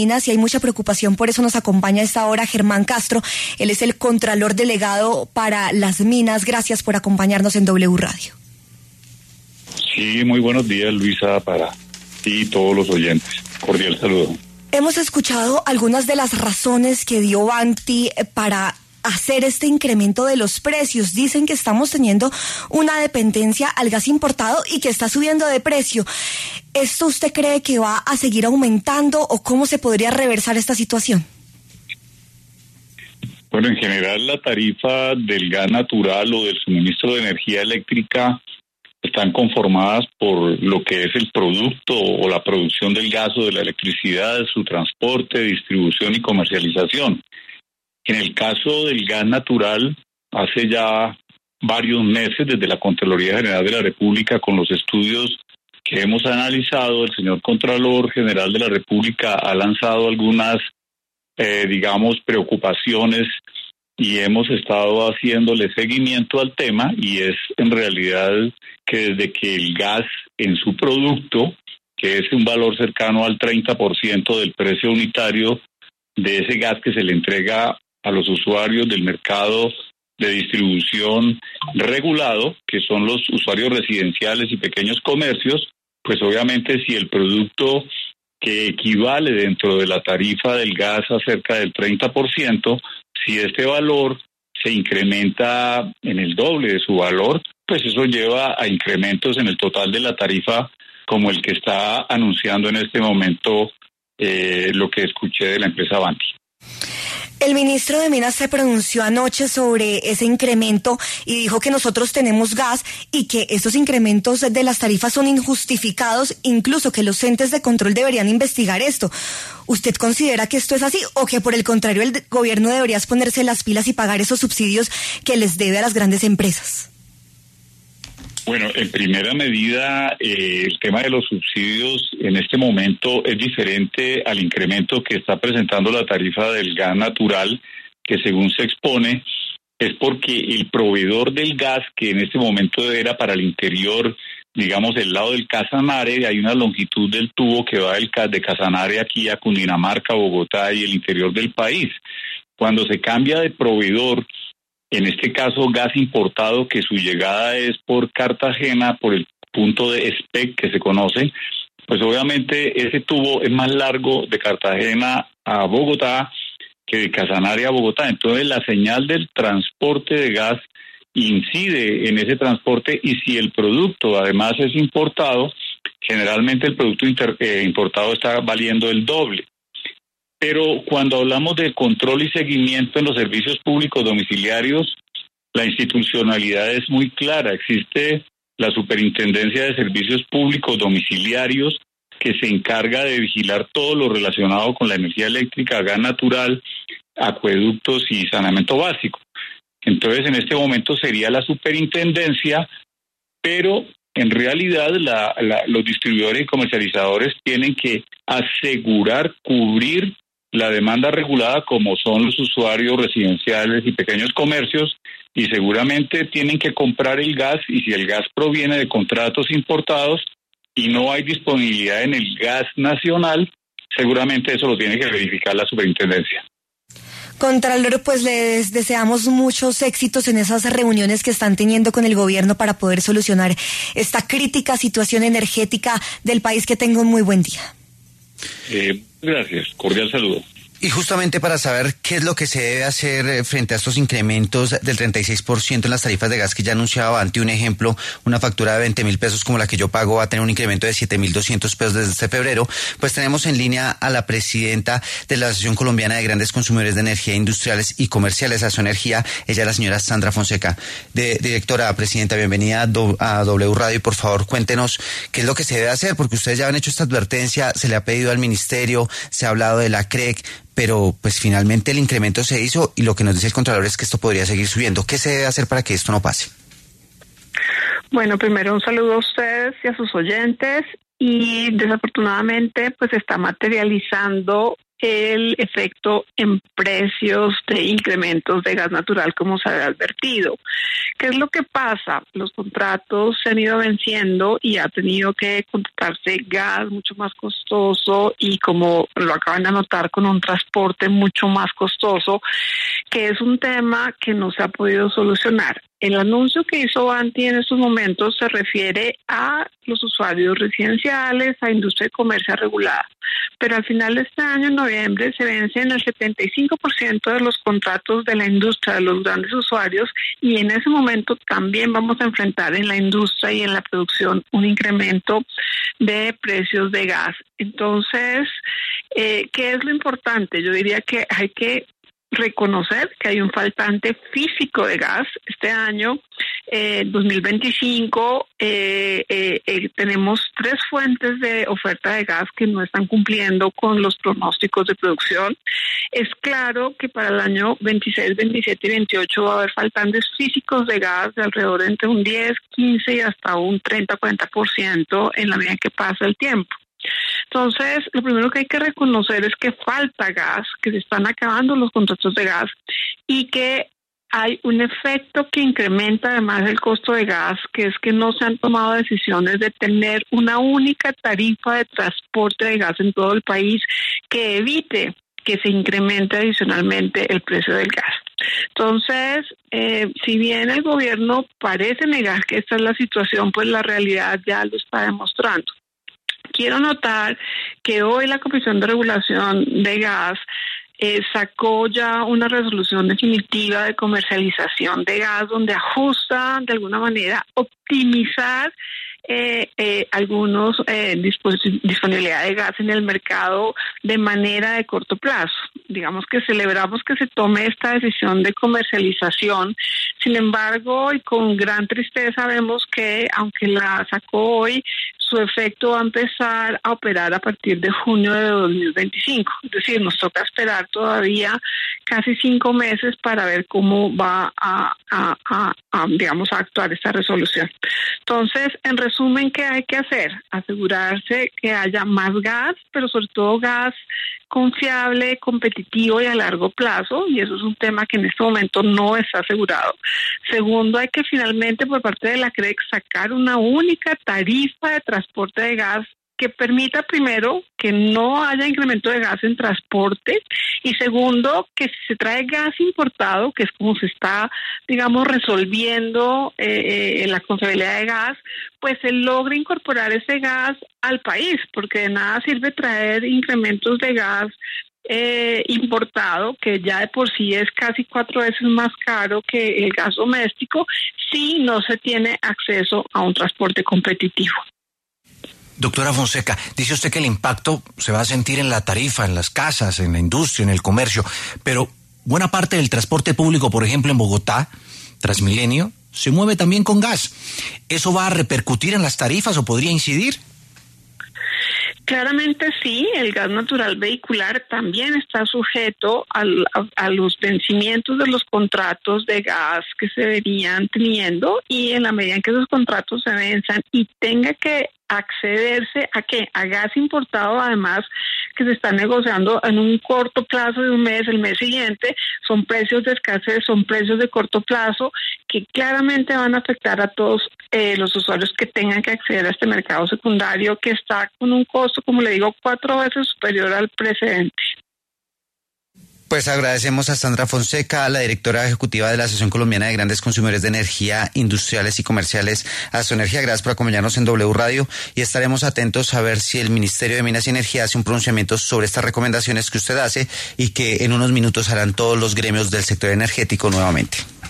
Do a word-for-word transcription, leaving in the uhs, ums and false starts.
Y hay mucha preocupación, por eso nos acompaña a esta hora Germán Castro. Él es el contralor delegado para las minas. Gracias por acompañarnos en W Radio. Sí, muy buenos días, Luisa, para ti y todos los oyentes. Cordial saludo. Hemos escuchado algunas de las razones que dio Vanti para hacer este incremento de los precios. Dicen que estamos teniendo una dependencia al gas importado y que está subiendo de precio. ¿Esto usted cree que va a seguir aumentando o cómo se podría reversar esta situación? Bueno, en general la tarifa del gas natural o del suministro de energía eléctrica están conformadas por lo que es el producto o la producción del gas o de la electricidad, su transporte, distribución y comercialización. En el caso del gas natural, hace ya varios meses, desde la Contraloría General de la República, con los estudios que hemos analizado, el señor Contralor General de la República ha lanzado algunas, eh, digamos, preocupaciones y hemos estado haciéndole seguimiento al tema, y es en realidad que desde que el gas en su producto, que es un valor cercano al treinta por ciento del precio unitario de ese gas que se le entrega a los usuarios del mercado de distribución regulado, que son los usuarios residenciales y pequeños comercios, pues obviamente si el producto que equivale dentro de la tarifa del gas a cerca del treinta por ciento, si este valor se incrementa en el doble de su valor, pues eso lleva a incrementos en el total de la tarifa, como el que está anunciando en este momento eh, lo que escuché de la empresa Vanti. El ministro de Minas se pronunció anoche sobre ese incremento y dijo que nosotros tenemos gas y que estos incrementos de las tarifas son injustificados, incluso que los entes de control deberían investigar esto. ¿Usted considera que esto es así o que por el contrario el gobierno debería ponerse las pilas y pagar esos subsidios que les debe a las grandes empresas? Bueno, en primera medida, eh, el tema de los subsidios en este momento es diferente al incremento que está presentando la tarifa del gas natural, que según se expone, es porque el proveedor del gas, que en este momento era para el interior, digamos, el lado del Casanare, hay una longitud del tubo que va del, de Casanare aquí a Cundinamarca, Bogotá y el interior del país. Cuando se cambia de proveedor, en este caso gas importado, que su llegada es por Cartagena, por el punto de S P E C que se conoce, pues obviamente ese tubo es más largo de Cartagena a Bogotá que de Casanare a Bogotá. Entonces la señal del transporte de gas incide en ese transporte, y si el producto además es importado, generalmente el producto inter, eh, importado está valiendo el doble. Pero cuando hablamos de control y seguimiento en los servicios públicos domiciliarios, la institucionalidad es muy clara. Existe la Superintendencia de Servicios Públicos Domiciliarios, que se encarga de vigilar todo lo relacionado con la energía eléctrica, gas natural, acueductos y saneamiento básico. Entonces, en este momento sería la superintendencia, pero en realidad la, la, los distribuidores y comercializadores tienen que asegurar, cubrir la demanda regulada, como son los usuarios residenciales y pequeños comercios, y seguramente tienen que comprar el gas, y si el gas proviene de contratos importados y no hay disponibilidad en el gas nacional, seguramente eso lo tiene que verificar la superintendencia. Contralor, pues les deseamos muchos éxitos en esas reuniones que están teniendo con el gobierno para poder solucionar esta crítica situación energética del país. Que tenga un muy buen día. Eh, gracias, cordial saludo. Y justamente para saber qué es lo que se debe hacer frente a estos incrementos del treinta y seis por ciento en las tarifas de gas que ya anunciaba Vanti, un ejemplo, una factura de veinte mil pesos como la que yo pago va a tener un incremento de siete mil doscientos pesos desde este febrero, pues tenemos en línea a la presidenta de la Asociación Colombiana de Grandes Consumidores de Energía Industriales y Comerciales, Asoenergía, ella es la señora Sandra Fonseca. De, directora, presidenta, bienvenida a, do, a W Radio, y por favor cuéntenos qué es lo que se debe hacer, porque ustedes ya han hecho esta advertencia, se le ha pedido al ministerio, se ha hablado de la C R E C, pero pues finalmente el incremento se hizo y lo que nos dice el Contralor es que esto podría seguir subiendo. ¿Qué se debe hacer para que esto no pase? Bueno, primero un saludo a ustedes y a sus oyentes, y desafortunadamente pues se está materializando el efecto en precios de incrementos de gas natural como se había advertido. ¿Qué es lo que pasa? Los contratos se han ido venciendo y ha tenido que contratarse gas mucho más costoso y, como lo acaban de anotar, con un transporte mucho más costoso, que es un tema que no se ha podido solucionar. El anuncio que hizo Vanti en estos momentos se refiere a los usuarios residenciales, a industria de comercio regulada. Pero al final de este año, en noviembre, se vencen el setenta y cinco por ciento de los contratos de la industria, de los grandes usuarios, y en ese momento también vamos a enfrentar en la industria y en la producción un incremento de precios de gas. Entonces, eh, ¿qué es lo importante? Yo diría que hay que reconocer que hay un faltante físico de gas. Este año, eh, dos mil veinticinco, eh, eh, eh, tenemos tres fuentes de oferta de gas que no están cumpliendo con los pronósticos de producción. Es claro que para el año veintiséis, veintisiete y veintiocho va a haber faltantes físicos de gas de alrededor entre un diez, quince y hasta un treinta, cuarenta por ciento en la medida que pasa el tiempo. Entonces, lo primero que hay que reconocer es que falta gas, que se están acabando los contratos de gas y que hay un efecto que incrementa además el costo de gas, que es que no se han tomado decisiones de tener una única tarifa de transporte de gas en todo el país que evite que se incremente adicionalmente el precio del gas. Entonces, eh, si bien el gobierno parece negar que esta es la situación, pues la realidad ya lo está demostrando. Quiero notar que hoy la Comisión de Regulación de Gas eh, sacó ya una resolución definitiva de comercialización de gas donde ajusta de alguna manera optimizar Eh, eh, algunos eh, dispos- disponibilidad de gas en el mercado de manera de corto plazo. Digamos que celebramos que se tome esta decisión de comercialización. Sin embargo, y con gran tristeza vemos que aunque la sacó hoy, su efecto va a empezar a operar a partir de junio de dos mil veinticinco. Es decir, nos toca esperar todavía casi cinco meses para ver cómo va a, a, a, a digamos, a actuar esta resolución. Entonces, en resumen, ¿qué hay que hacer? Asegurarse que haya más gas, pero sobre todo gas confiable, competitivo y a largo plazo, y eso es un tema que en este momento no está asegurado. Segundo, hay que finalmente por parte de la C R E C sacar una única tarifa de transporte de gas que permita, primero, que no haya incremento de gas en transporte, y segundo, que si se trae gas importado, que es como se está, digamos, resolviendo eh, eh, la confiabilidad de gas, pues se logre incorporar ese gas al país, porque de nada sirve traer incrementos de gas eh, importado, que ya de por sí es casi cuatro veces más caro que el gas doméstico, si no se tiene acceso a un transporte competitivo. Doctora Fonseca, dice usted que el impacto se va a sentir en la tarifa, en las casas, en la industria, en el comercio, pero buena parte del transporte público, por ejemplo en Bogotá, Transmilenio, se mueve también con gas. ¿Eso va a repercutir en las tarifas o podría incidir? Claramente sí, el gas natural vehicular también está sujeto al, a, a los vencimientos de los contratos de gas que se venían teniendo, y en la medida en que esos contratos se venzan y tenga que accederse a qué, a gas importado, además que se está negociando en un corto plazo de un mes, el mes siguiente, son precios de escasez, son precios de corto plazo que claramente van a afectar a todos eh, los usuarios que tengan que acceder a este mercado secundario, que está con un costo, como le digo, cuatro veces superior al precedente. Pues agradecemos a Sandra Fonseca, la directora ejecutiva de la Asociación Colombiana de Grandes Consumidores de Energía Industriales y Comerciales, Asoenergia. Gracias por acompañarnos en W Radio, y estaremos atentos a ver si el Ministerio de Minas y Energía hace un pronunciamiento sobre estas recomendaciones que usted hace y que en unos minutos harán todos los gremios del sector energético nuevamente.